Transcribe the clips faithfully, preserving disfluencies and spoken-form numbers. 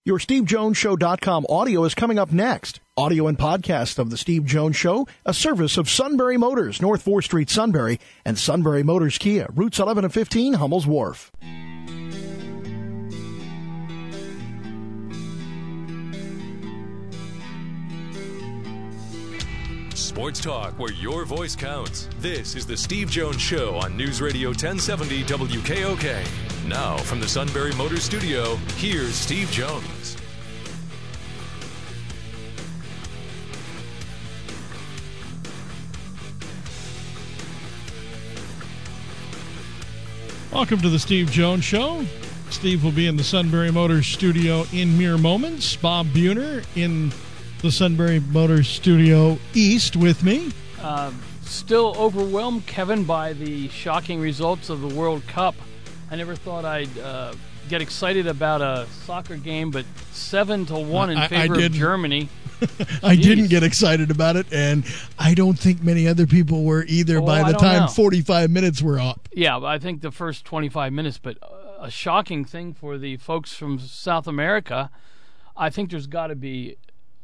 Your Steve Jones Show dot com audio is coming up next. Audio and podcast of The Steve Jones Show, a service of Sunbury Motors, North fourth Street, Sunbury, and Sunbury Motors Kia, routes eleven and fifteen, Hummel's Wharf. Sports talk where your voice counts. This is The Steve Jones Show on News Radio ten seventy W K O K. Now, from the Sunbury Motors Studio, here's Steve Jones. Welcome to the Steve Jones Show. Steve will be in the Sunbury Motors Studio in mere moments. Bob Buhner in the Sunbury Motors Studio East with me. Uh, still overwhelmed, Kevin, by the shocking results of the World Cup. I never thought I'd uh, get excited about a soccer game, but seven to one in I, favor I of Germany. I didn't get excited about it, and I don't think many other people were either. Oh, by I the don't time know. forty-five minutes were up. Yeah, I think the first twenty-five minutes, but a shocking thing for the folks from South America. I think there's got to be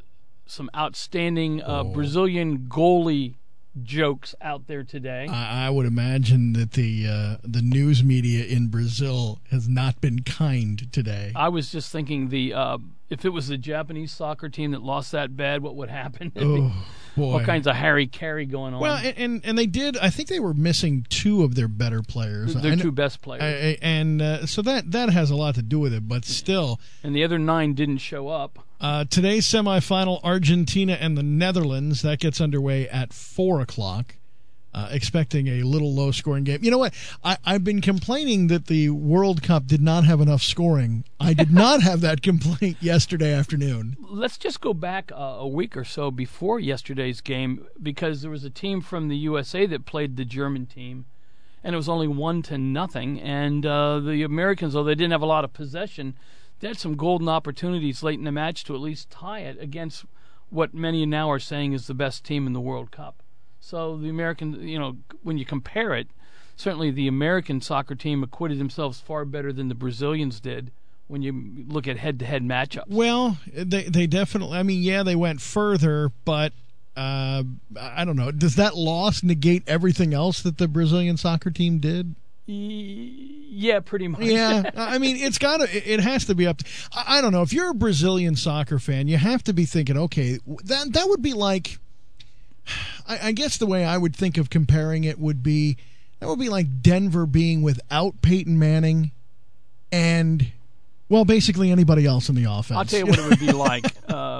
some outstanding uh, Oh. Brazilian goalie jokes out there today. I, I would imagine that the uh, the news media in Brazil has not been kind today. I was just thinking the uh, if it was the Japanese soccer team that lost that bad, what would happen? Oh, boy. All kinds of Harry Carey going on. Well, and, and and they did. I think they were missing two of their better players. Their I know- two best players. I, I- and uh, so that that has a lot to do with it. But still, and the other nine didn't show up. uh, today's semifinal, Argentina and the Netherlands, that gets underway at four o'clock. Uh, expecting a little low-scoring game. You know what? I, I've been complaining that the World Cup did not have enough scoring. I did not have that complaint yesterday afternoon. Let's just go back uh, a week or so before yesterday's game, because there was a team from the U S A that played the German team, and it was only one to nothing. And uh, the Americans, though they didn't have a lot of possession, they had some golden opportunities late in the match to at least tie it against what many now are saying is the best team in the World Cup. So the American, you know, when you compare it, certainly the American soccer team acquitted themselves far better than the Brazilians did when you look at head-to-head matchups. Well, they they definitely. I mean, yeah, they went further, but uh, I don't know. Does that loss negate everything else that the Brazilian soccer team did? Yeah, pretty much. Yeah, I mean, it's got to. It has to be up to. I I don't know. If you're a Brazilian soccer fan, you have to be thinking, okay, that that would be like. I, I guess the way I would think of comparing it would be that would be like Denver being without Peyton Manning, and well, basically anybody else in the offense. I'll tell you what it would be like. Uh,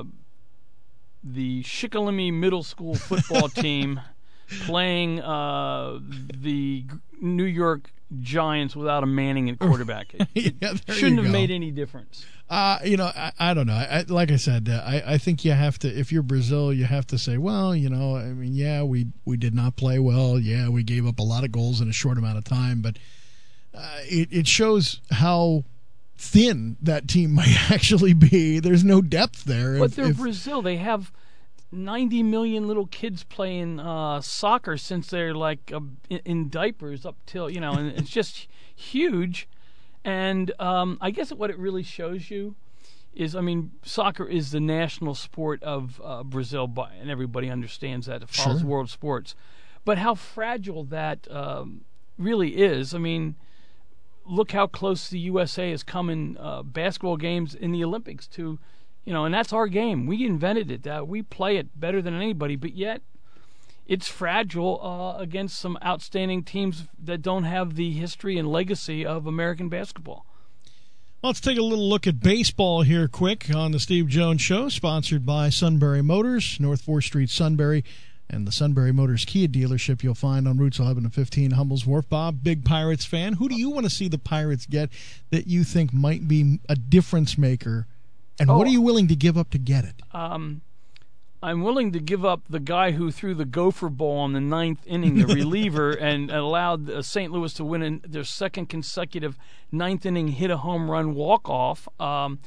the Shikellamy Middle School football team playing uh, the New York Giants without a Manning at quarterback. It, it Yeah, there shouldn't you have go. made any difference. Uh, you know, I, I don't know. I, like I said, uh, I, I think you have to, if you're Brazil, you have to say, well, you know, I mean, yeah, we, we did not play well. Yeah, we gave up a lot of goals in a short amount of time, but uh, it, it shows how thin that team might actually be. There's no depth there. But If- they're if- Brazil. They have ninety million little kids playing uh, soccer since they're like uh, in, in diapers up till, you know, and it's just huge. And um, I guess what it really shows you is, I mean, soccer is the national sport of uh, Brazil, by, and everybody understands that. It follows Sure. world sports. But how fragile that um, really is. I mean, look how close the U S A has come in uh, basketball games in the Olympics to, you know, and that's our game. We invented it. Uh, we play it better than anybody, but yet it's fragile uh, against some outstanding teams that don't have the history and legacy of American basketball. Let's take a little look at baseball here quick on the Steve Jones Show, sponsored by Sunbury Motors, North fourth Street, Sunbury, and the Sunbury Motors Kia dealership you'll find on routes eleven and fifteen, Hummel's Wharf. Bob, big Pirates fan. Who do you want to see the Pirates get that you think might be a difference maker, and Oh. what are you willing to give up to get it? Um, I'm willing to give up the guy who threw the gopher ball in the ninth inning, the reliever, and allowed uh, Saint Louis to win in their second consecutive ninth inning hit a home run walk off. Um,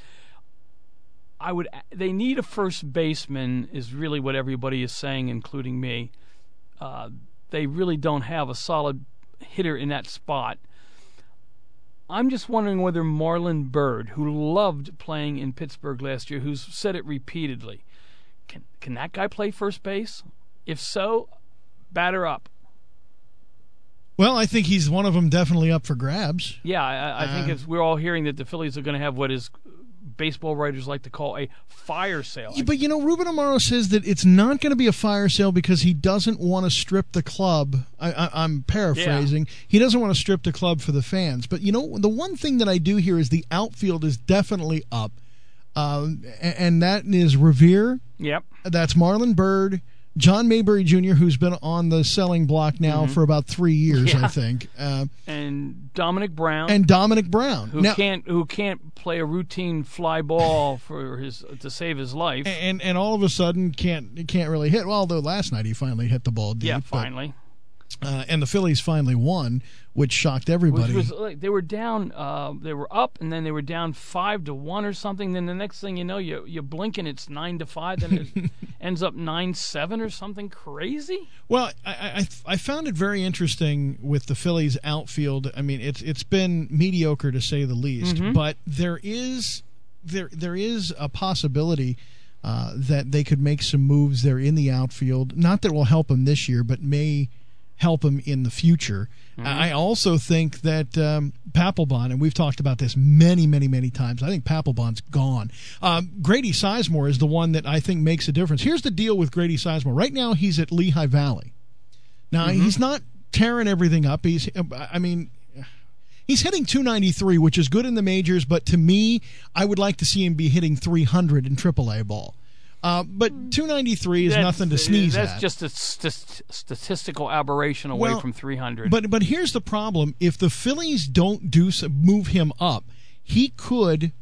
I would. They need a first baseman, is really what everybody is saying, including me. Uh, they really don't have a solid hitter in that spot. I'm just wondering whether Marlon Byrd, who loved playing in Pittsburgh last year, who's said it repeatedly, can can that guy play first base? If so, batter up. Well, I think he's one of them definitely up for grabs. Yeah, I, I think Uh, it's, we're all hearing that the Phillies are going to have what is baseball writers like to call a fire sale. Yeah, but, you know, Ruben Amaro says that it's not going to be a fire sale because he doesn't want to strip the club. I, I, I'm paraphrasing. Yeah. He doesn't want to strip the club for the fans. But, you know, the one thing that I do hear is the outfield is definitely up. Um, and that is Revere. Yep. That's Marlon Byrd. John Mayberry Junior, who's been on the selling block now mm-hmm. for about three years, yeah. I think, uh, and Dominic Brown, and Dominic Brown, who now, can't who can't play a routine fly ball for his to save his life, and and all of a sudden can't can't really hit. Well, although last night he finally hit the ball deep. Yeah, finally. But, uh, and the Phillies finally won, which shocked everybody. Which was like, they were down, uh, they were up, and then they were down five to one or something. Then the next thing you know, you you blink and it's nine to five. Then it ends up nine seven or something crazy. Well, I, I I found it very interesting with the Phillies outfield. I mean, it's it's been mediocre to say the least, mm-hmm. but there is there there is a possibility. Uh, that they could make some moves there in the outfield. Not that will help them this year, but may help him in the future. Mm-hmm. I also think that um, Papelbon, and we've talked about this many, many, many times, I think Papelbon's gone. Um, Grady Sizemore is the one that I think makes a difference. Here's the deal with Grady Sizemore. Right now he's at Lehigh Valley. Now, mm-hmm. he's not tearing everything up. He's, I mean... He's hitting two ninety-three, which is good in the majors, but to me, I would like to see him be hitting three hundred in triple A ball. Uh, but two ninety-three is that's, nothing to sneeze that's at. That's just a st- statistical aberration away well, from three hundred. But but here's the problem: if the Phillies don't do some, move him up, he could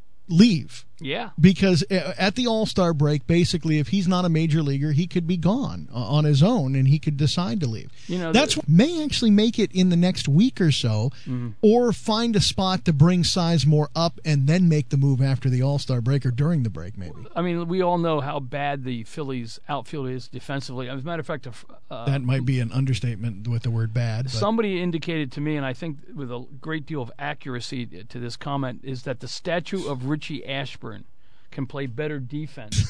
leave. Yeah. Because at the All-Star break, basically, if he's not a major leaguer, he could be gone on his own, and he could decide to leave. You know, That's the, may actually make it in the next week or so, mm-hmm. or find a spot to bring Sizemore up and then make the move after the All-Star break or during the break, maybe. I mean, we all know how bad the Phillies' outfield is defensively. As a matter of fact, uh, that might be an understatement with the word bad. But. Somebody indicated to me, and I think with a great deal of accuracy to this comment, is that the statue of Richie Ashburn can play better defense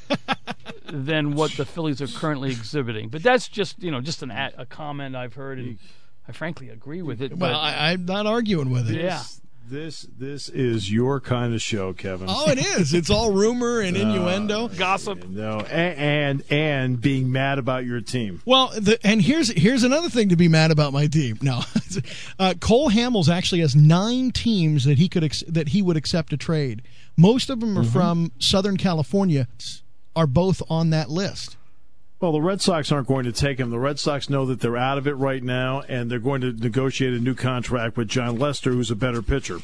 than what the Phillies are currently exhibiting. But that's just, you know, just an a, a comment I've heard, and I frankly agree with it. Well, I, I'm not arguing with it. Yeah. This this is your kind of show, Kevin. Oh, it is. It's all rumor and innuendo, uh, gossip. No, and, and and being mad about your team. Well, the, and here's here's another thing to be mad about my team. No, uh, Cole Hamels actually has nine teams that he could ex- that he would accept a trade. Most of them are mm-hmm. from Southern California. Are both on that list. Well, the Red Sox aren't going to take him. The Red Sox know that they're out of it right now, and they're going to negotiate a new contract with John Lester, who's a better pitcher.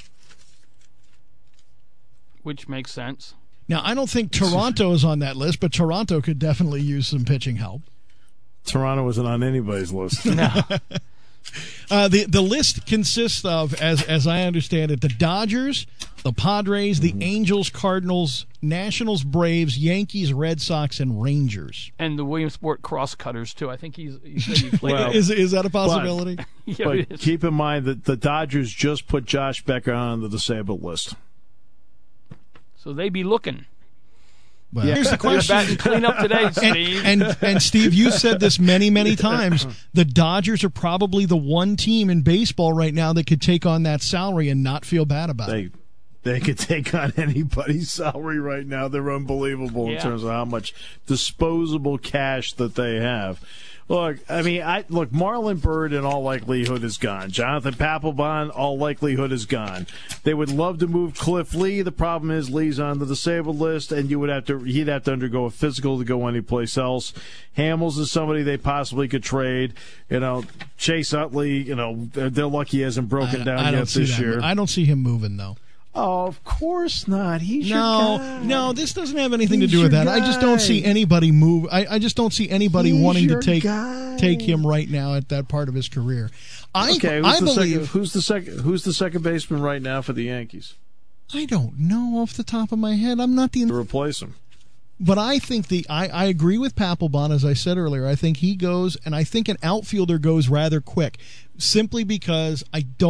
Which makes sense. Now, I don't think Toronto is on that list, but Toronto could definitely use some pitching help. Toronto isn't on anybody's list. No. Uh, the the list consists of, as as I understand it, the Dodgers, the Padres, the mm-hmm. Angels, Cardinals, Nationals, Braves, Yankees, Red Sox, and Rangers. And the Williamsport Crosscutters too. I think he's. He said he played. well, is is that a possibility? But, yeah, but it is. Keep in mind that the Dodgers just put Josh Becker on the disabled list, so they be looking. Well, yeah. Here's the question. Back and clean up today, Steve. And, and, and Steve, you said this many, many times. The Dodgers are probably the one team in baseball right now that could take on that salary and not feel bad about they, it. They could take on anybody's salary right now. They're unbelievable yeah. in terms of how much disposable cash that they have. Look, I mean, I look, Marlon Byrd in all likelihood is gone. Jonathan Papelbon, all likelihood is gone. They would love to move Cliff Lee. The problem is Lee's on the disabled list, and you would have to he'd have to undergo a physical to go anyplace else. Hamels is somebody they possibly could trade. You know, Chase Utley, you know, they're, they're lucky he hasn't broken I, down I yet this that. year. I don't see him moving, though. Oh, of course not. He's no, your guy. no. This doesn't have anything He's to do with that. guy. I just don't see anybody move. I, I just don't see anybody He's wanting to your take guy. take him right now at that part of his career. I okay, who's I the believe second, who's the second who's the second baseman right now for the Yankees? I don't know off the top of my head. I'm not the to replace him. But I think the I, I agree with Papelbon, as I said earlier. I think he goes, and I think an outfielder goes rather quick, simply because I don't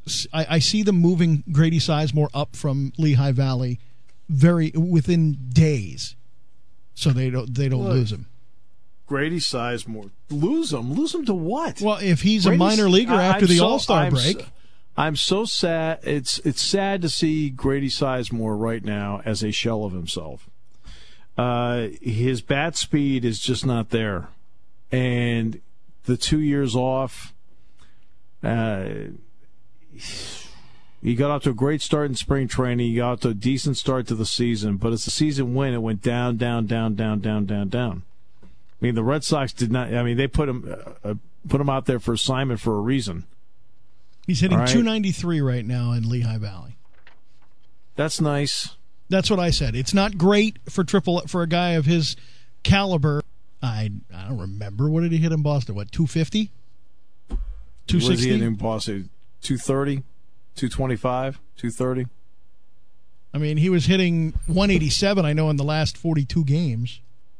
I, I see them moving Grady Sizemore up from Lehigh Valley very within days, so they don't they don't Look, lose him. Grady Sizemore, lose him, lose him to what? Well, if he's Grady's, a minor leaguer I, after I'm the so, All Star I'm break. So, I'm so sad. It's it's sad to see Grady Sizemore right now as a shell of himself. Uh, his bat speed is just not there, and the two years off. Uh, he got off to a great start in spring training. He got off to a decent start to the season, but as the season went, it went down, down, down, down, down, down, down. I mean, the Red Sox did not. I mean, they put him uh, put him out there for assignment for a reason. He's hitting right. two ninety-three right now in Lehigh Valley. That's nice. That's what I said. It's not great for triple for a guy of his caliber. I I don't remember, what did he hit in Boston? What, two fifty? two sixty? What is he hitting in Boston? two thirty? two twenty-five? two thirty? I mean, he was hitting one eighty-seven, I know, in the last forty-two games.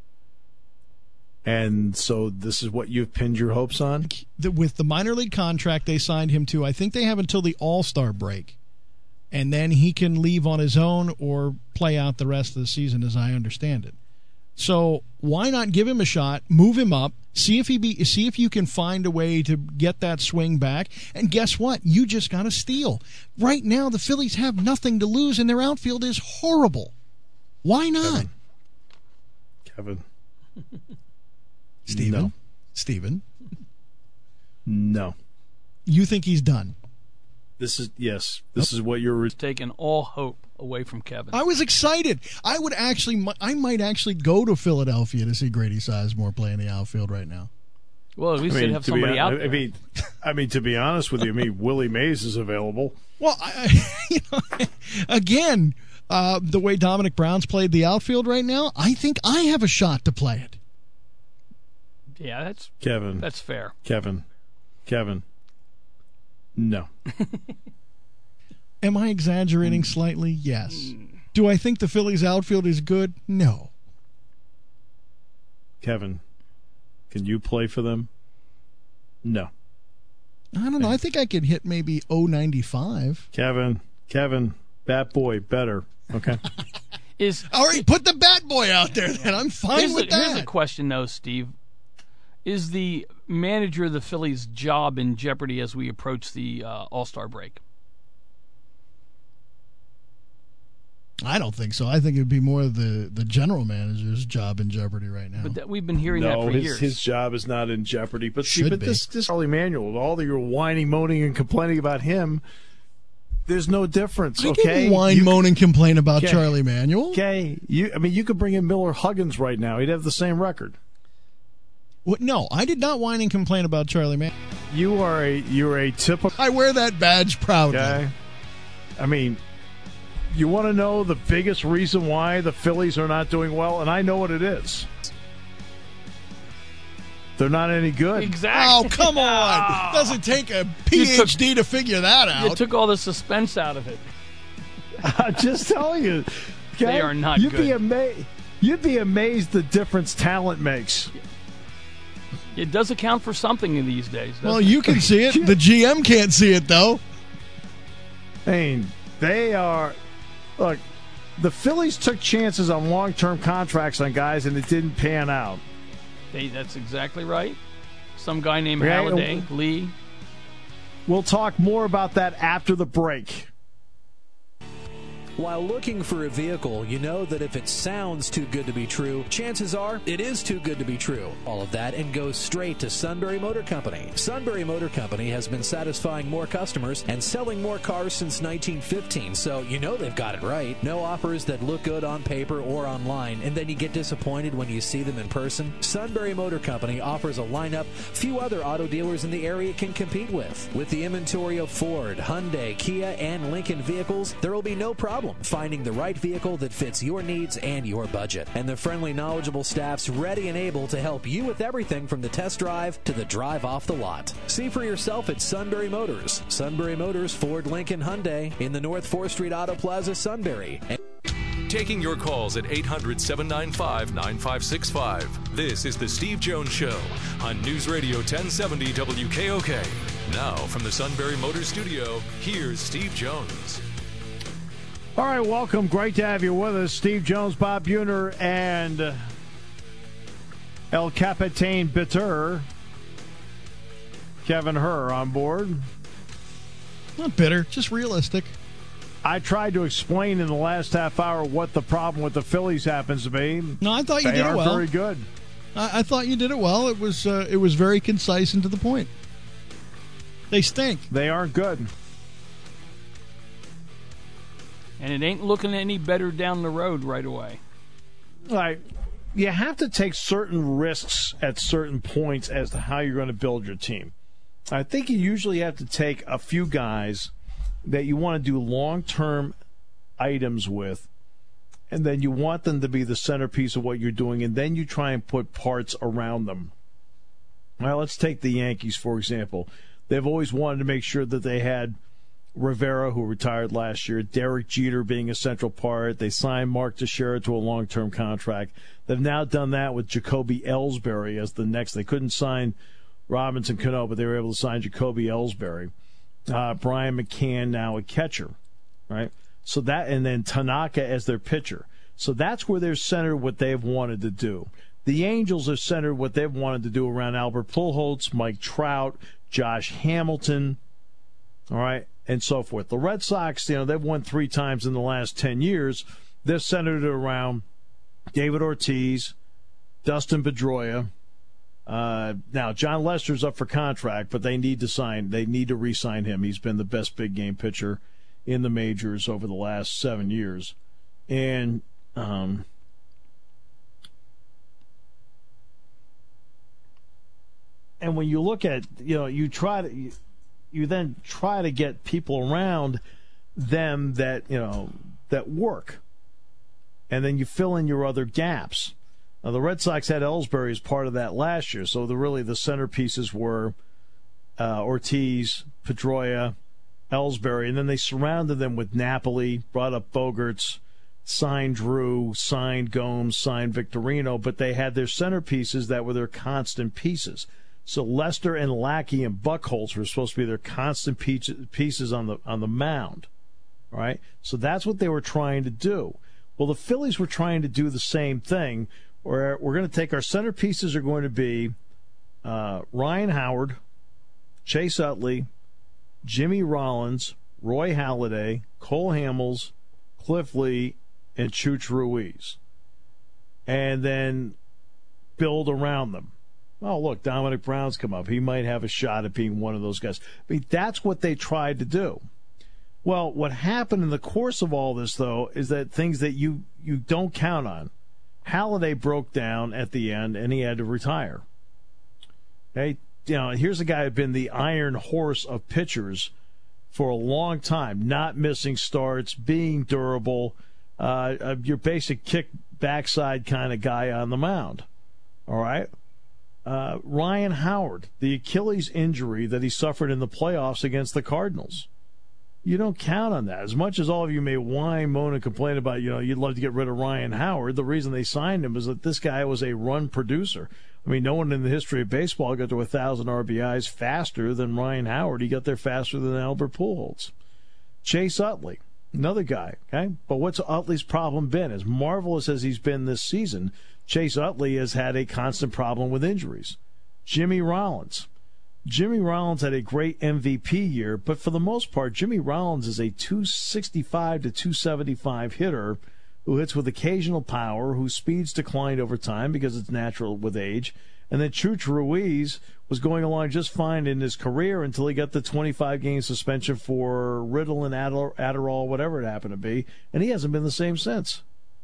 And so this is what you've pinned your hopes on? With the minor league contract they signed him to, I think they have until the All-Star break. And then he can leave on his own or play out the rest of the season, as I understand it. So why not give him a shot, move him up, see if he be, see if you can find a way to get that swing back. And guess what? You just got a steal. Right now, the Phillies have nothing to lose, and their outfield is horrible. Why not? Kevin. Kevin. Steven? No. Steven? No. You think he's done? This is, yes, this is what you're... Taking all hope away from Kevin. I was excited. I would actually, I might actually go to Philadelphia to see Grady Sizemore play in the outfield right now. Well, at least I mean, they'd have to be somebody hon- out there. I mean, I mean, to be honest with you, I mean, Willie Mays is available. Well, I, you know, again, uh, the way Dominic Brown's played the outfield right now, I think I have a shot to play it. Yeah, that's Kevin. That's fair. Kevin. Kevin. No. Am I exaggerating slightly? Yes. Do I think the Phillies outfield is good? No. Kevin, can you play for them? No. I don't know. I think I could hit maybe oh ninety-five. Kevin, Kevin, bat boy, better. Okay. Is All right, put the bat boy out there then. I'm fine here's with a, that. Here's a question, though, Steve. Is the manager of the Phillies' job in jeopardy as we approach the uh, All-Star break? I don't think so. I think it would be more the, the general manager's job in jeopardy right now. But that, we've been hearing that No, for his, years. his job is not in jeopardy. But, see, Should but be. this, this Charlie Manuel, all the your whining, moaning, and complaining about him, there's no difference, I okay? didn't whine, You moan, and complain about Okay. Charlie Manuel. Okay, you. I mean, you could bring in Miller Huggins right now. He'd have the same record. What, no, I did not whine and complain about Charlie Manuel. You are a you're a typical. I wear that badge proudly. Okay. I mean, you want to know the biggest reason why the Phillies are not doing well, and I know what it is. They're not any good. Exactly. Oh, come on. Doesn't take a P H D to figure that You out. took all the suspense out of it. I'm just telling you. Okay? They are not you'd good. Be ama- you'd be amazed the difference talent makes. It does account for something in these days. Well, doesn't it? you can see it. The G M can't see it, though. I mean, they are. Look, the Phillies took chances on long-term contracts on guys, and it didn't pan out. They, that's exactly right. Some guy named Okay, Halliday, and- Lee. We'll talk more about that after the break. While looking for a vehicle, you know that if it sounds too good to be true, chances are it is too good to be true. All of that and goes straight to Sunbury Motor Company. Sunbury Motor Company has been satisfying more customers and selling more cars since nineteen fifteen, so you know they've got it right. No offers that look good on paper or online, and then you get disappointed when you see them in person. Sunbury Motor Company offers a lineup few other auto dealers in the area can compete with. With the inventory of Ford, Hyundai, Kia, and Lincoln vehicles, there will be no problem finding the right vehicle that fits your needs and your budget. And the friendly, knowledgeable staff's ready and able to help you with everything from the test drive to the drive off the lot. See for yourself at Sunbury Motors. Sunbury Motors, Ford, Lincoln, Hyundai in the North fourth Street Auto Plaza, Sunbury. And Taking your calls at eight hundred, seven nine five, nine five six five. This is The Steve Jones Show on News Radio ten seventy W K O K. Now, from the Sunbury Motors Studio, here's Steve Jones. All right, welcome. Great to have you with us. Steve Jones, Bob Buhner, and El Capitan Bitter, Kevin Herr on board. Not bitter, just realistic. I tried to explain in the last half hour what the problem with the Phillies happens to be. No, I thought you they did it well. Very good. I, I thought you did it well. It was uh, it was very concise and to the point. They stink. They aren't good. And it ain't looking any better down the road right away. Like, you have to take certain risks at certain points as to how you're going to build your team. I think you usually have to take a few guys that you want to do long-term items with, and then you want them to be the centerpiece of what you're doing, and then you try and put parts around them. Well, let's take the Yankees, for example. They've always wanted to make sure that they had Rivera, who retired last year, Derek Jeter being a central part. They signed Mark Teixeira to a long-term contract. They've now done that with Jacoby Ellsbury as the next. They couldn't sign Robinson Cano, but they were able to sign Jacoby Ellsbury. Uh, Brian McCann now a catcher, right? So that, and then Tanaka as their pitcher. So that's where they're centered what they've wanted to do. The Angels are centered what they've wanted to do around Albert Pujols, Mike Trout, Josh Hamilton, all right, and so forth. The Red Sox, you know, they've won three times in the last ten years. They're centered around David Ortiz, Dustin Pedroia. Uh, now, John Lester's up for contract, but they need to sign. They need to re-sign him. He's been the best big game pitcher in the majors over the last seven years. And um, and when you look at, you know, you try to, you, you then try to get people around them that, you know, that work. And then you fill in your other gaps. Now, the Red Sox had Ellsbury as part of that last year, so the, really the centerpieces were uh, Ortiz, Pedroia, Ellsbury, and then they surrounded them with Napoli, brought up Bogarts, signed Drew, signed Gomes, signed Victorino, but they had their centerpieces that were their constant pieces. So Lester and Lackey and Buchholz were supposed to be their constant pieces on the on the mound, right? So that's what they were trying to do. Well, the Phillies were trying to do the same thing, where we're going to take our centerpieces are going to be uh, Ryan Howard, Chase Utley, Jimmy Rollins, Roy Halladay, Cole Hamels, Cliff Lee, and Chooch Ruiz. And then build around them. Oh, look, Dominic Brown's come up. He might have a shot at being one of those guys. I mean, that's what they tried to do. Well, what happened in the course of all this, though, is that things that you, you don't count on. Halladay broke down at the end, and he had to retire. Okay, you know, here's a guy who had been the iron horse of pitchers for a long time, not missing starts, being durable, uh, your basic kick backside kind of guy on the mound. All right? Uh, Ryan Howard, the Achilles injury that he suffered in the playoffs against the Cardinals. You don't count on that. As much as all of you may whine, moan, and complain about, you know, you'd love to get rid of Ryan Howard, the reason they signed him is that this guy was a run producer. I mean, no one in the history of baseball got to one thousand R B Is faster than Ryan Howard. He got there faster than Albert Pujols. Chase Utley, another guy, okay? But what's Utley's problem been? As marvelous as he's been this season, Chase Utley has had a constant problem with injuries. Jimmy Rollins. Jimmy Rollins had a great M V P year, but for the most part, Jimmy Rollins is a two sixty-five to two seventy-five hitter who hits with occasional power, whose speeds declined over time because it's natural with age. And then Chooch Ruiz was going along just fine in his career until he got the twenty-five game suspension for Ritalin, Adderall, whatever it happened to be, and he hasn't been the same since.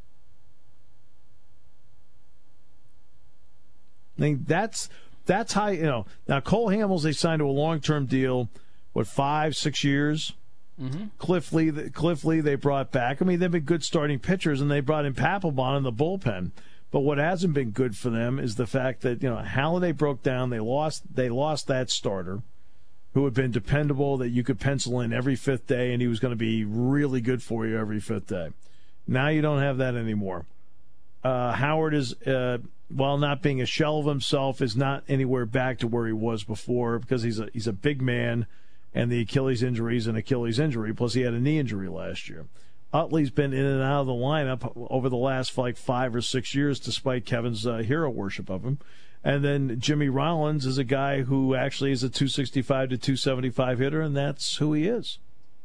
I mean, that's... That's how, you know, now Cole Hamels, they signed to a long-term deal, what, five, six years? Mm-hmm. Cliff Lee, Cliff Lee they brought back. I mean, they've been good starting pitchers, and they brought in Papelbon in the bullpen. But what hasn't been good for them is the fact that, you know, Halladay broke down. They lost, they lost that starter who had been dependable, that you could pencil in every fifth day, and he was going to be really good for you every fifth day. Now you don't have that anymore. Uh, Howard is uh, while not being a shell of himself, is not anywhere back to where he was before because he's a he's a big man, and the Achilles injury is an Achilles injury. Plus, he had a knee injury last year. Utley's been in and out of the lineup over the last like five or six years, despite Kevin's uh, hero worship of him. And then Jimmy Rollins is a guy who actually is a two sixty-five to two seventy-five hitter, and that's who he is.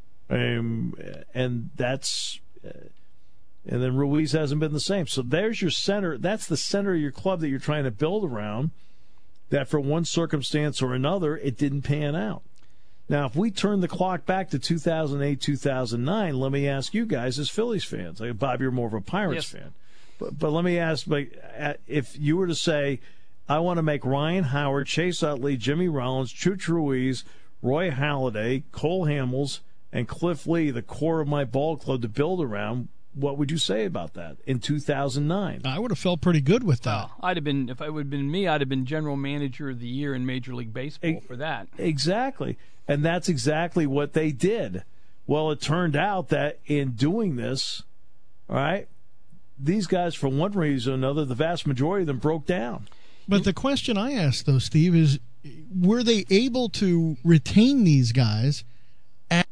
Um, and that's, uh, and then Ruiz hasn't been the same. So there's your center. That's the center of your club that you're trying to build around. That for one circumstance or another, it didn't pan out. Now, if we turn the clock back to two thousand eight, two thousand nine, let me ask you guys as Phillies fans. Like, Bob, you're more of a Pirates yes. fan. But, but let me ask, like, if you were to say, I want to make Ryan Howard, Chase Utley, Jimmy Rollins, Chooch Ruiz, Roy Halladay, Cole Hamels, and Cliff Lee the core of my ball club to build around, what would you say about that in two thousand nine? I would have felt pretty good with that. Well, I'd have been, if it would have been me, I'd have been general manager of the year in Major League Baseball e- for that. Exactly. And that's exactly what they did. Well, it turned out that in doing this, all right, these guys, for one reason or another, the vast majority of them broke down. But the question I asked, though, Steve, is were they able to retain these guys? At-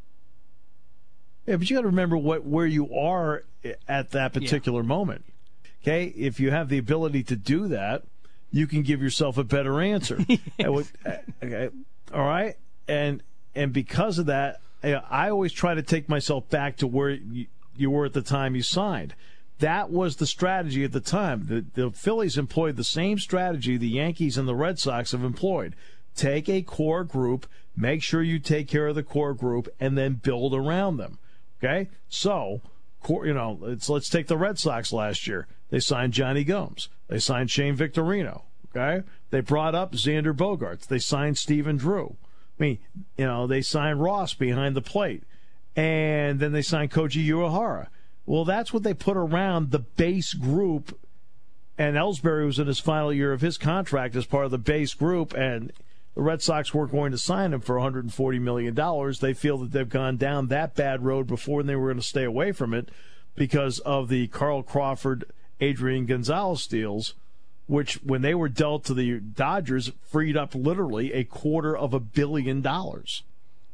yeah, but you got to remember what where you are at that particular yeah. moment. Okay? If you have the ability to do that, you can give yourself a better answer. Would, okay. All right? And and because of that, I always try to take myself back to where you, you were at the time you signed. That was the strategy at the time. The, the Phillies employed the same strategy the Yankees and the Red Sox have employed. Take a core group, make sure you take care of the core group, and then build around them. Okay? So, you know, let's, let's take the Red Sox last year. They signed Johnny Gomes. They signed Shane Victorino. Okay? They brought up Xander Bogaerts. They signed Stephen Drew. I mean, you know, they signed Ross behind the plate. And then they signed Koji Uehara. Well, that's what they put around the base group, and Ellsbury was in his final year of his contract as part of the base group, and the Red Sox weren't going to sign him for one hundred forty million dollars. They feel that they've gone down that bad road before, and they were going to stay away from it because of the Carl Crawford, Adrian Gonzalez deals, which, when they were dealt to the Dodgers, freed up literally a quarter of a billion dollars.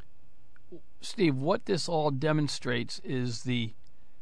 Steve, what this all demonstrates is the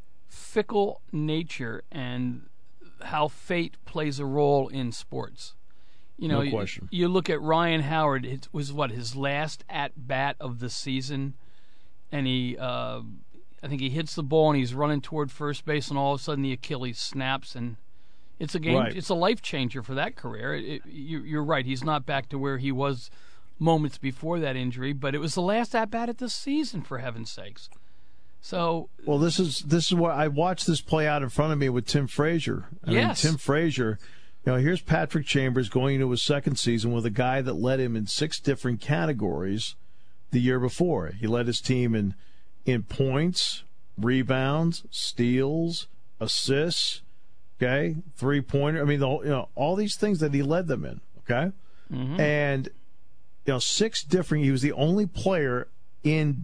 fickle nature and how fate plays a role in sports. You know, no question. You, you look at Ryan Howard. It was what his last at bat of the season, and he, uh, I think he hits the ball and he's running toward first base, and all of a sudden the Achilles snaps, and it's a game. Right. It's a life changer for that career. It, it, you, you're right. He's not back to where he was moments before that injury, but it was the last at bat of the season, for heaven's sakes. So, well, this is this is what I watched this play out in front of me with Tim Frazier. I yes. mean, Tim Frazier, you know, here's Patrick Chambers going into his second season with a guy that led him in six different categories the year before. He led his team in in points, rebounds, steals, assists, okay, three pointer. I mean, the whole, you know, all these things that he led them in, okay, mm-hmm. and you know, six different. He was the only player in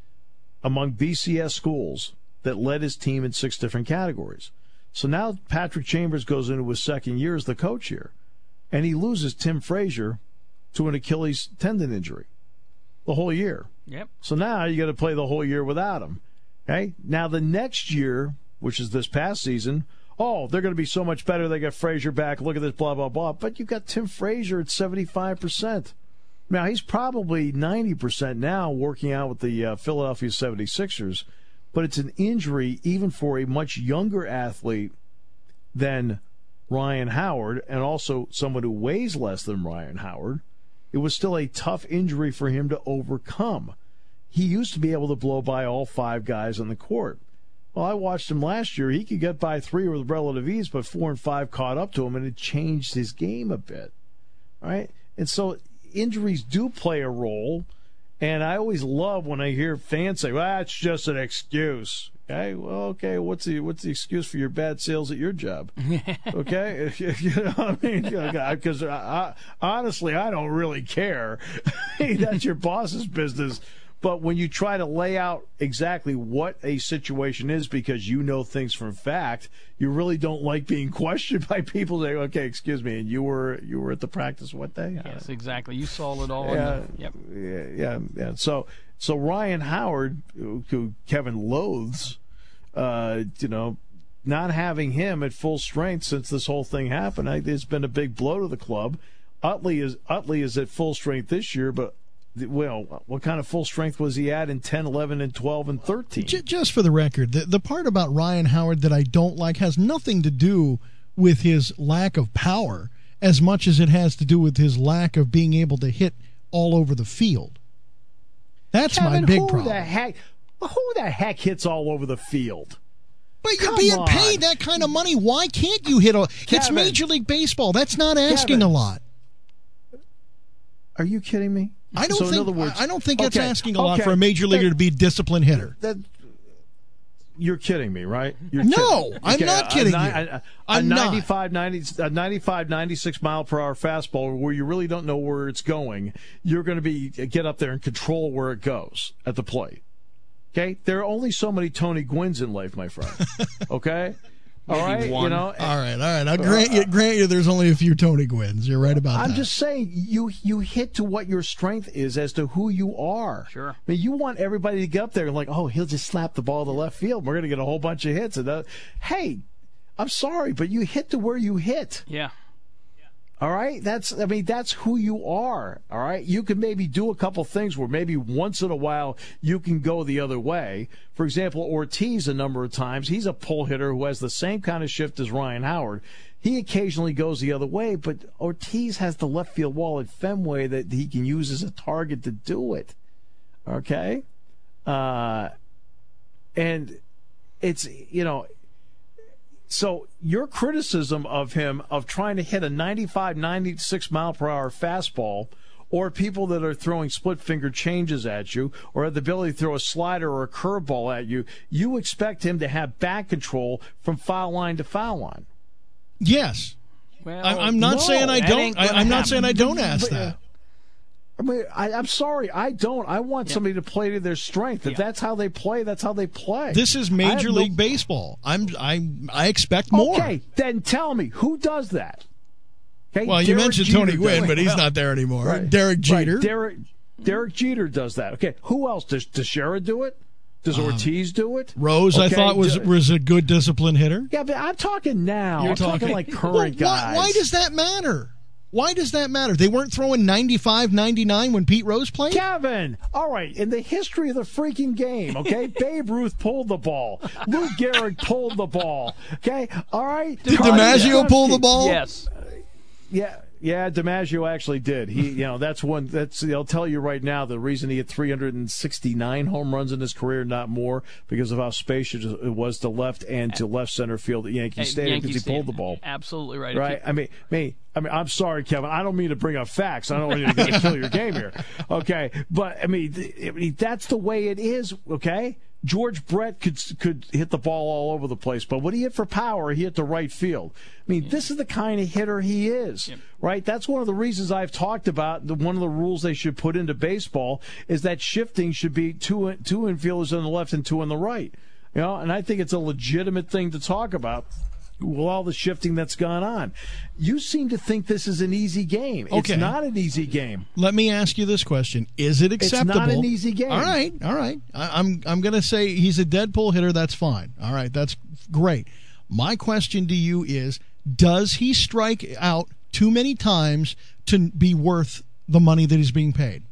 among B C S schools that led his team in six different categories. So now Patrick Chambers goes into his second year as the coach here, and he loses Tim Frazier to an Achilles tendon injury the whole year. Yep. So now you got to play the whole year without him. Okay? Now the next year, which is this past season, oh, they're going to be so much better. They got Frazier back. Look at this, blah, blah, blah. But you got Tim Frazier at seventy-five percent. Now, he's probably ninety percent now working out with the uh, Philadelphia seventy-sixers, but it's an injury even for a much younger athlete than Ryan Howard, and also someone who weighs less than Ryan Howard. It was still a tough injury for him to overcome. He used to be able to blow by all five guys on the court. Well, I watched him last year. He could get by three with relative ease, but four and five caught up to him, and it changed his game a bit. All right? And so injuries do play a role, and I always love when I hear fans say, well, that's just an excuse. Okay, well, okay, what's the what's the excuse for your bad sales at your job? Okay, you know what I mean? Because I, I, honestly, I don't really care. Hey, that's your boss's business. But when you try to lay out exactly what a situation is because you know things from fact, you really don't like being questioned by people saying, okay, excuse me, and you were you were at the practice what day? Yes, exactly. You saw it all. Yeah, in the, yep. yeah, yeah, yeah. So, so Ryan Howard, who, who Kevin loathes, uh, you know, not having him at full strength since this whole thing happened, I, it's been a big blow to the club. Utley is Utley is at full strength this year, but well, what kind of full strength was he at in ten, eleven, and twelve, and thirteen? Just for the record, the, the part about Ryan Howard that I don't like has nothing to do with his lack of power as much as it has to do with his lack of being able to hit all over the field. That's Kevin, my big who problem. The heck, who the heck hits all over the field? But you're Come being on. paid that kind of money. Why can't you hit a... Kevin. It's Major League Baseball. That's not asking Kevin. a lot. Are you kidding me? I don't so in think other words, I don't think it's okay, asking a lot okay, for a major leaguer that, to be a disciplined hitter. That, you're kidding me, right? You're No, kidding. I'm Okay, not a, kidding a, you. A, a, I'm a not. ninety-five, ninety, a ninety-five, ninety-six mile per hour fastball where you really don't know where it's going. You're going to be get up there and control where it goes at the plate. Okay, there are only so many Tony Gwynns in life, my friend. Okay. All right, one. you know. All right, all right. I'll grant you, grant you there's only a few Tony Gwynns. You're right about I'm that. just saying, you you hit to what your strength is as to who you are. Sure. I mean, you want everybody to get up there and like, oh, he'll just slap the ball to left field. We're going to get a whole bunch of hits. And uh, hey, I'm sorry, but you hit to where you hit. Yeah. All right, that's I mean that's who you are. All right, you can maybe do a couple things where maybe once in a while you can go the other way. For example, Ortiz a number of times he's a pull hitter who has the same kind of shift as Ryan Howard. He occasionally goes the other way, but Ortiz has the left field wall at Fenway that he can use as a target to do it. Okay, uh, and it's you know. So your criticism of him of trying to hit a ninety-five, ninety-six mile per hour fastball, or people that are throwing split finger changes at you, or have the ability to throw a slider or a curveball at you, you expect him to have back control from foul line to foul line. Yes. Well, I, I'm not no, saying I that don't. ain't I, gonna I'm not happen. saying I don't ask But, uh, that. I mean, I, I'm sorry, I don't. I want Yeah. somebody to play to their strength. If Yeah. that's how they play, that's how they play. This is I have Major no- League Baseball. I'm I I expect more. Okay, then tell me who does that. Okay, Well, you Derek mentioned Jeter Tony does Gwynn, it. but he's Well, not there anymore. Right. Derek Jeter. Right. Derek Derek Jeter does that. Okay, who else does Teixeira do it? Does Ortiz do it? Rose, I Okay, thought was do- was a good disciplined hitter. Yeah, but I'm talking now. You're I'm talking, talking- like current Well, why, guys. why does that matter? Why does that matter? They weren't throwing ninety-five, ninety-nine when Pete Rose played? Kevin, all right, in the history of the freaking game, okay, Babe Ruth pulled the ball. Lou Gehrig pulled the ball, okay, all right? Did Carl DiMaggio Yastrzemski- pull the ball? Yes. Yeah, yeah, DiMaggio actually did. He, you know, that's one. That's I'll tell you right now. The reason he had three hundred sixty-nine home runs in his career, not more, because of how spacious it was to left and to left center field at Yankee At Stadium Yankee because he pulled the Stadium. ball. Absolutely right. Right. If you- I mean, me. I mean, I'm sorry, Kevin. I don't mean to bring up facts. I don't want you to kill your game here. Okay, but I mean, th- I mean, that's the way it is. Okay. George Brett could could hit the ball all over the place, but when he hit for power, he hit the right field. I mean, this is the kind of hitter he is, Yep. right? That's one of the reasons I've talked about. The, one of the rules they should put into baseball is that shifting should be two two infielders on the left and two on the right. You know, and I think it's a legitimate thing to talk about. With all the shifting that's gone on, you seem to think this is an easy game. Okay. It's not an easy game. Let me ask you this question: is it It's acceptable? not an easy game. All right, all right. I, I'm I'm going to say he's a dead pull hitter. That's fine. All right, that's great. My question to you is: does he strike out too many times to be worth the money that he's being paid?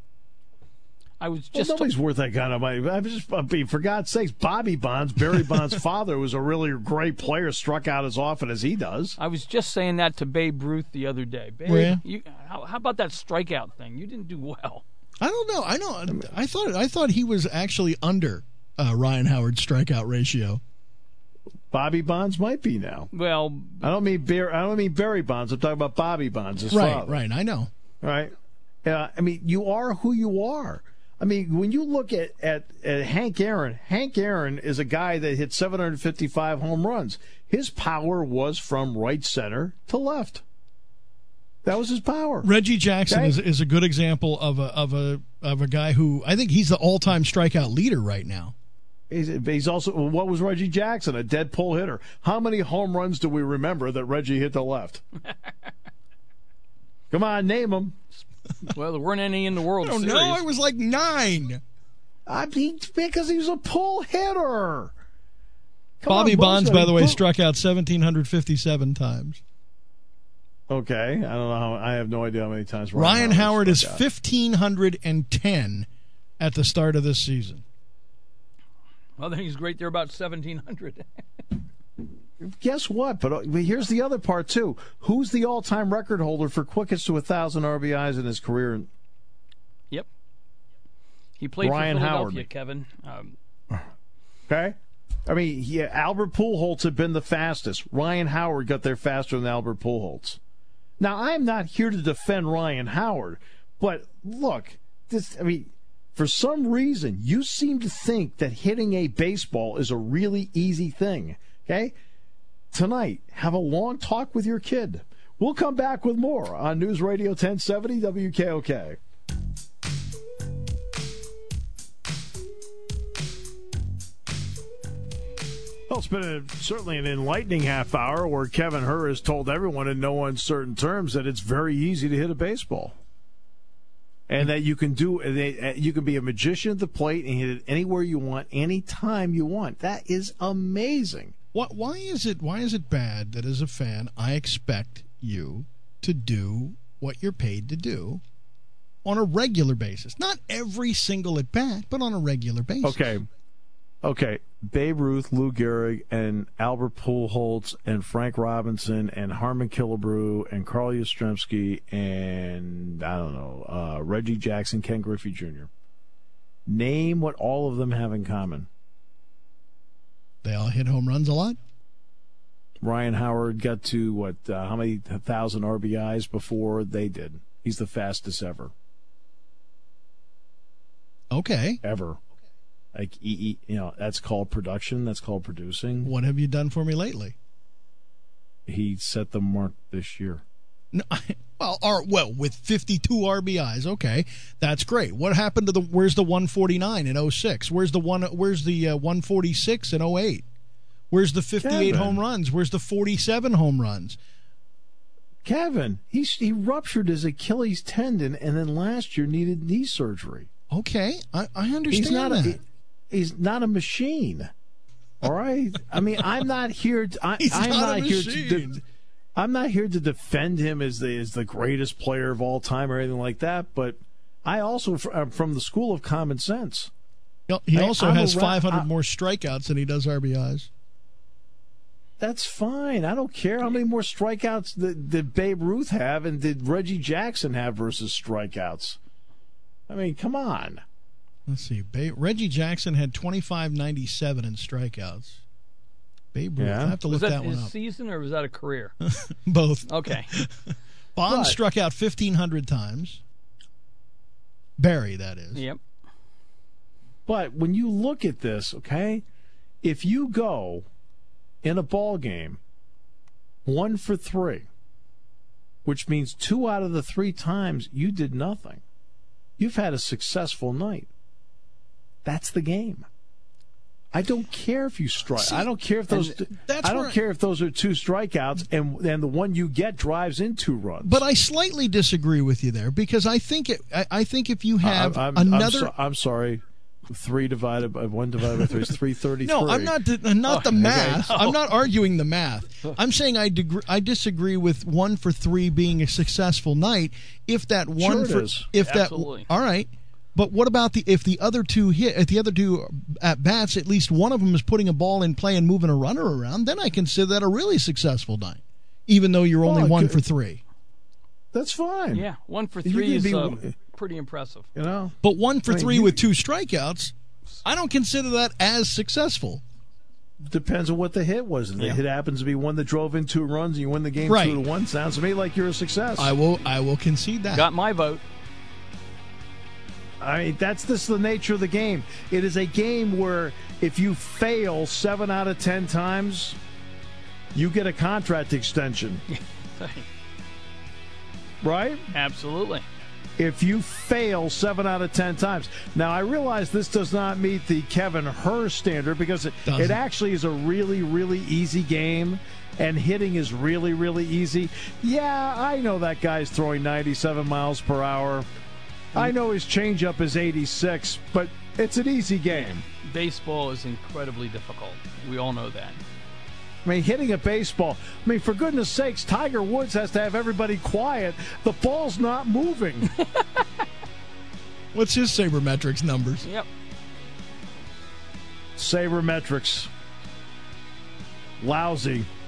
I was Well, just nobody's worth that kind of money. I'm just, I mean, for God's sakes, Bobby Bonds, Barry Bonds' father, was a really great player, struck out as often as he does. I was just saying that to Babe Ruth the other day. Babe, Were ya? you, how, how about that strikeout thing? You didn't do well. I don't know. I know. I thought I thought he was actually under uh, Ryan Howard's strikeout ratio. Bobby Bonds might be now. Well, I don't mean Barry, I don't mean Barry Bonds. I'm talking about Bobby Bonds, his Right, father. right. I know. Right. Uh, I mean, you are who you are. I mean, when you look at, at, at Hank Aaron, Hank Aaron is a guy that hit seven hundred fifty-five home runs. His power was from right center to left. That was his power. Reggie Jackson Okay. is is a good example of a of a of a guy who I think he's the all-time strikeout leader right now. He's, he's also, what was Reggie Jackson? A dead pull hitter. How many home runs do we remember that Reggie hit to left? Come on, name them. Well, there weren't any in the World Oh, Series. no, it was like nine. I mean, because he was a pull hitter. Come Bobby on, Bonds, Bonds, by the way, pull- struck out one thousand seven hundred fifty-seven times. Okay, I don't know how. I have no idea how many times Ryan, Ryan Howard Howard is struck out. one thousand five hundred ten at the start of this season. Well, then he's great there about seventeen hundred. Guess what? But, uh, but here's the other part too. Who's the all-time record holder for quickest to a thousand R B Is in his career? Yep. He played Ryan for Howard. Philadelphia, Kevin. Um, Okay. I mean, yeah, Albert Pujols had been the fastest. Ryan Howard got there faster than Albert Pujols. Now, I'm not here to defend Ryan Howard, but look, this. I mean, for some reason, you seem to think that hitting a baseball is a really easy thing. Okay. Tonight, have a long talk with your kid. We'll come back with more on News Radio ten seventy W K O K. Well, it's been a, certainly an enlightening half hour where Kevin Herr has told everyone in no uncertain terms that it's very easy to hit a baseball. And that you can do, you can be a magician at the plate and hit it anywhere you want, anytime you want. That is amazing. What? Why is it? Why is it bad that as a fan I expect you to do what you're paid to do on a regular basis? Not every single at bat, but on a regular basis. Okay, okay. Babe Ruth, Lou Gehrig, and Albert Pujols, and Frank Robinson, and Harmon Killebrew, and Carl Yastrzemski, and I don't know, uh, Reggie Jackson, Ken Griffey Junior Name what all of them have in common. They all hit home runs a lot. Ryan Howard got to, what, uh, how many thousand R B Is before they did? He's the fastest ever. Okay. Ever. Like, you know, that's called production. That's called producing. What have you done for me lately? He set the mark this year. No, well, or, well, with fifty-two R B Is, okay, that's great. What happened to the? Where's the one forty-nine in oh six? Where's the one? Where's the uh, one forty-six in oh eight? Where's the fifty-eight Kevin. home runs? Where's the forty-seven home runs? Kevin, he he ruptured his Achilles tendon, and then last year needed knee surgery. Okay, I, I understand He's not that. a he's not a machine. All right. I mean, I'm not here. To, I, He's I'm not not, a here to. machine. De- I'm not here to defend him as the as the greatest player of all time or anything like that. But I also am from the school of common sense. He I- also I'm has a ra- five hundred I- more strikeouts than he does R B Is. That's fine. I don't care how many more strikeouts did, did Babe Ruth have and did Reggie Jackson have versus strikeouts. I mean, come on. Let's see. Babe, Reggie Jackson had twenty-five ninety-seven in strikeouts. Babe Ruth. Yeah. I have to Was look that, that, one his up. season or was that a career? Both. Okay. Bonds But- struck out fifteen hundred times. Barry, that is. Yep. But when you look at this, okay, if you go in a ball game one for three, which means two out of the three times you did nothing, you've had a successful night. That's the game. I don't care if you strike. See, I don't care if those. and that's I don't where- care if those are two strikeouts, and and the one you get drives in two runs. But I slightly disagree with you there because I think it, I, I think if you have I, I'm, I'm another. so- I'm sorry. Three divided by one divided by three is three thirty-three. No, I'm not. Not the math. I'm not arguing the math. I'm saying I degre- I disagree with one for three being a successful night. If that one Sure it for is. if Absolutely. that all right. But what about the if the other two hit if the other two at bats, at least one of them is putting a ball in play and moving a runner around? Then I consider that a really successful night, even though you're only Well, one good. for three. That's fine. Yeah. One for You three can is be- um, pretty impressive. You know. But one for I mean, three you- with two strikeouts, I don't consider that as successful. Depends on what the hit was. If the Yeah. hit happens to be one that drove in two runs and you win the game Right. two to one, sounds to me like you're a success. I will I will concede that. Got my vote. I mean, that's just the nature of the game. It is a game where if you fail seven out of ten times, you get a contract extension. Right? Absolutely. if you fail seven out of ten times. Now, I realize this does not meet the Kevin Hurst standard because it, it actually is a really, really easy game, and hitting is really, really easy. Yeah, I know that guy's throwing ninety-seven miles per hour. I know his changeup is eighty-six, but it's an easy game. Baseball is incredibly difficult. We all know that. I mean, hitting a baseball, I mean, for goodness sakes, Tiger Woods has to have everybody quiet. The ball's not moving. What's his sabermetrics numbers? Yep. Sabermetrics. Lousy.